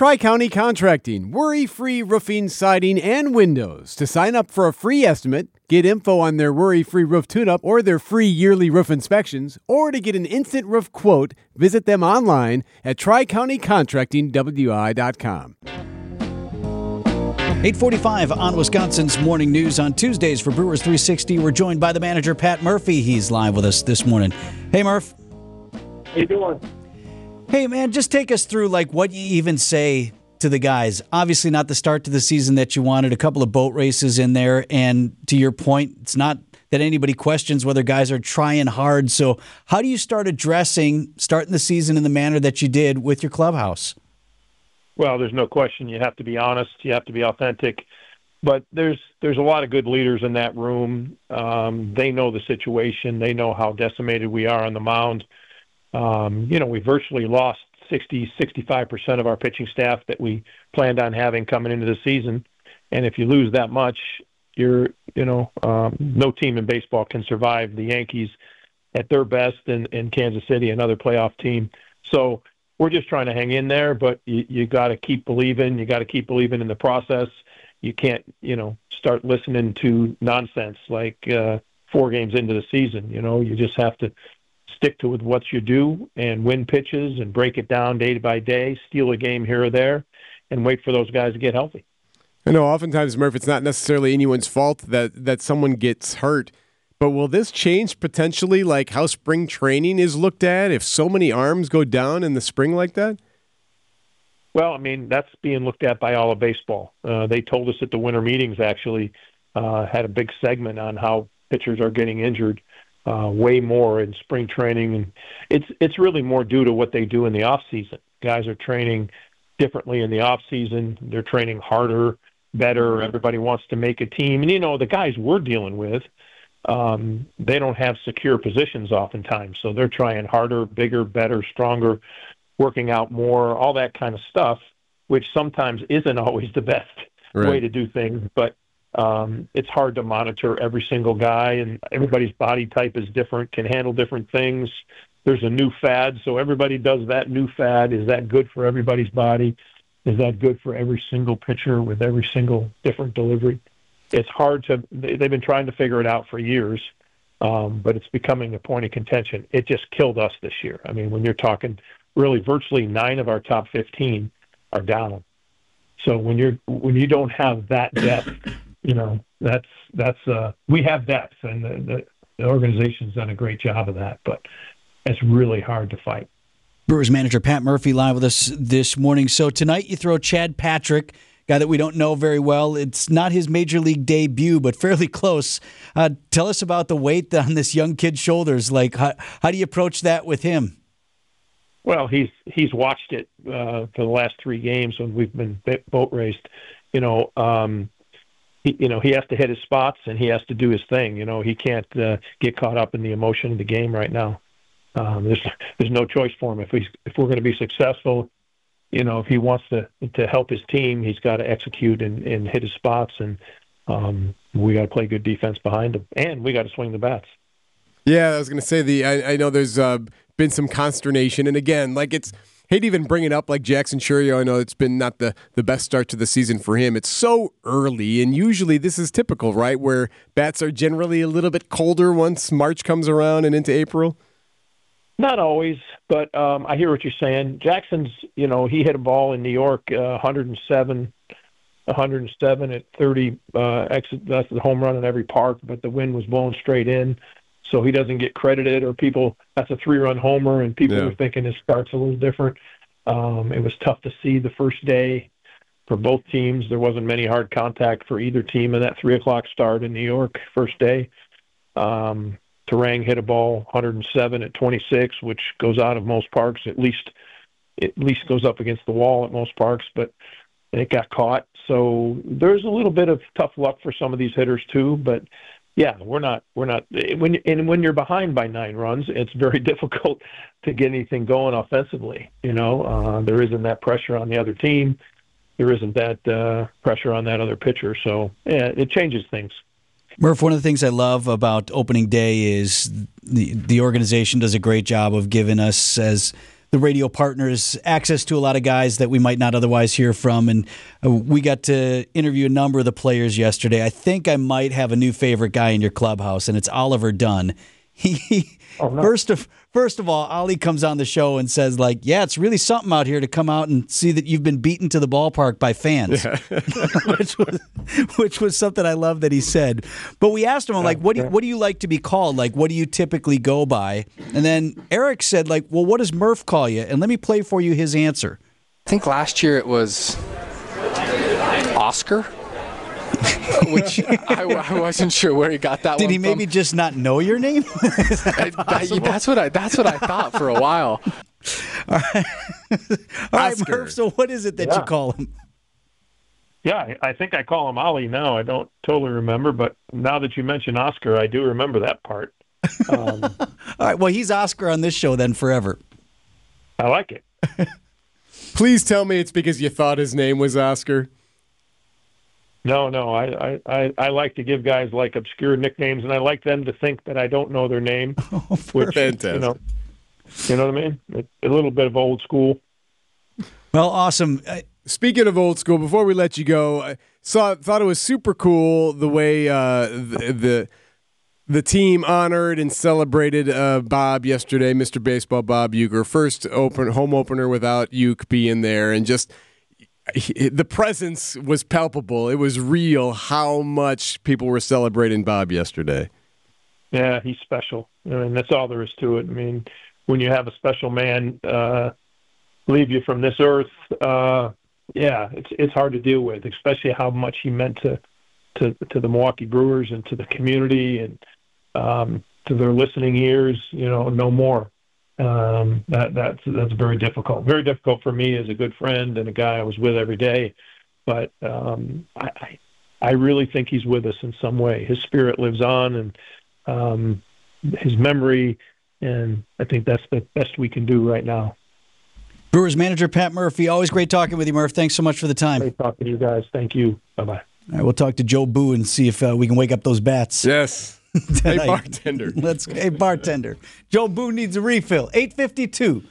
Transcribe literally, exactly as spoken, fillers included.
Tri-County Contracting, worry-free roofing, siding, and windows. To sign up for a free estimate, get info on their worry-free roof tune-up or their free yearly roof inspections, or to get an instant roof quote, visit them online at tri county contracting w i dot com. eight forty-five on Wisconsin's Morning News on Tuesdays for Brewers three sixty. We're joined by the manager, Pat Murphy. He's live with us this morning. Hey, Murph. How you doing? Hey, man, just take us through like what you even say to the guys. Obviously not the start to the season that you wanted, a couple of boat races in there, and to your point, it's not that anybody questions whether guys are trying hard. So how do you start addressing starting the season in the manner that you did with your clubhouse? Well, there's no question. You have to be honest. You have to be authentic. But there's there's a lot of good leaders in that room. Um, they know the situation. They know how decimated we are on the mound. Um, you know, we virtually lost sixty, sixty-five percent of our pitching staff that we planned on having coming into the season. And if you lose that much, you're, you know, um, no team in baseball can survive the Yankees at their best and, and Kansas City, another playoff team. So we're just trying to hang in there, but you, you got to keep believing. You got to keep believing in the process. You can't, you know, start listening to nonsense like uh, four games into the season. You know, you just have to stick to with what you do and win pitches and break it down day by day, steal a game here or there, and wait for those guys to get healthy. I know oftentimes, Murph, it's not necessarily anyone's fault that, that someone gets hurt, but will this change potentially like how spring training is looked at if so many arms go down in the spring like that? Well, I mean, that's being looked at by all of baseball. Uh, they told us at the winter meetings, actually, uh, had a big segment on how pitchers are getting injured. Uh, way more in spring training, and it's it's really more due to what they do in the off season. Guys are training differently in the off season. They're training harder, better. Everybody wants to make a team, and you know the guys we're dealing with, um, they don't have secure positions oftentimes, so they're trying harder, bigger, better, stronger, working out more, all that kind of stuff, which sometimes isn't always the best right. way to do things, but. Um, it's hard to monitor every single guy, and everybody's body type is different, can handle different things. There's a new fad, so everybody does that new fad. Is that good for everybody's body? Is that good for every single pitcher with every single different delivery? It's hard to – they've been trying to figure it out for years, um, but it's becoming a point of contention. It just killed us this year. I mean, when you're talking really virtually nine of our top fifteen are down. So when you're when you don't have that depth – you know, that's, that's, uh, we have depth, and the, the, the organization's done a great job of that, but it's really hard to fight. Brewers manager Pat Murphy live with us this morning. So tonight you throw Chad Patrick, guy that we don't know very well. It's not his major league debut, but fairly close. Uh, tell us about the weight on this young kid's shoulders. Like, how, how do you approach that with him? Well, he's, he's watched it, uh, for the last three games when we've been boat raced, you know, um, He, you know, he has to hit his spots and he has to do his thing. You know, he can't uh, get caught up in the emotion of the game right now. Um, there's there's no choice for him. If we if we're going to be successful, you know, if he wants to to help his team, he's got to execute and, and hit his spots, and um, we got to play good defense behind him, and we got to swing the bats. Yeah, I was going to say the. I, I know there's uh, been some consternation, and again, like it's. Hate even bring it up like Jackson Chourio. I know it's been not the, the best start to the season for him. It's so early, and usually this is typical, right, where bats are generally a little bit colder once March comes around and into April? Not always, but um, I hear what you're saying. Jackson's, you know, he hit a ball in New York, uh, one oh seven, one oh seven at thirty. Uh, exit, that's the home run in every park, but the wind was blowing straight in. So he doesn't get credited, or people, that's a three-run homer, and people yeah. were thinking his start's a little different. Um, it was tough to see the first day for both teams. There wasn't many hard contact for either team in that three o'clock start in New York first day. Um, Terang hit a ball one oh seven at twenty-six, which goes out of most parks, at least at least goes up against the wall at most parks, but it got caught. So there's a little bit of tough luck for some of these hitters too, but yeah, we're not, we're not, when, and when you're behind by nine runs, it's very difficult to get anything going offensively. You know, uh, there isn't that pressure on the other team. There isn't that uh, pressure on that other pitcher. So, yeah, it changes things. Murph, one of the things I love about opening day is the, the organization does a great job of giving us as the radio partners access to a lot of guys that we might not otherwise hear from. And uh, we got to interview a number of the players yesterday. I think I might have a new favorite guy in your clubhouse, and it's Oliver Dunn. He oh, no. first of first of all, Ollie comes on the show and says, like, yeah, it's really something out here to come out and see that you've been beaten to the ballpark by fans, yeah. which was which was something I love that he said. But we asked him, like, what do you, what do you like to be called? Like, what do you typically go by? And then Eric said, like, well, what does Murph call you? And let me play for you his answer. I think last year it was Oscar. Which I, I wasn't sure where he got that. Did one he maybe from. just not know your name? that that, that's what I. That's what I thought for a while. All right, All right Murph. So what is it that yeah. you call him? Yeah, I think I call him Ollie now. I don't totally remember, but now that you mention Oscar, I do remember that part. Um, All right. Well, he's Oscar on this show then forever. I like it. Please tell me it's because you thought his name was Oscar. No, no, I, I, I like to give guys like obscure nicknames, and I like them to think that I don't know their name. Oh, which, fantastic. You know, you know what I mean? A little bit of old school. Well, awesome. Speaking of old school, before we let you go, I saw thought it was super cool the way uh, the, the the team honored and celebrated uh, Bob yesterday, Mister Baseball Bob Uecker, first open home opener without Uke being there, and just. The presence was palpable. It was real how much people were celebrating Bob yesterday. Yeah, he's special. I mean, that's all there is to it. I mean, when you have a special man uh, leave you from this earth, uh, yeah, it's it's hard to deal with, especially how much he meant to to, to the Milwaukee Brewers and to the community and um, to their listening ears. You know, no more. Um, that that's that's very difficult. Very difficult for me as a good friend and a guy I was with every day. But um, I, I I really think he's with us in some way. His spirit lives on, and um, his memory, and I think that's the best we can do right now. Brewers manager Pat Murphy, always great talking with you, Murph. Thanks so much for the time. Great talking to you guys. Thank you. Bye bye. All right, we'll talk to Joe Boo and see if uh, we can wake up those bats. Yes. Hey, bartender. Let's. Hey, bartender. Joe Boo needs a refill. eight fifty-two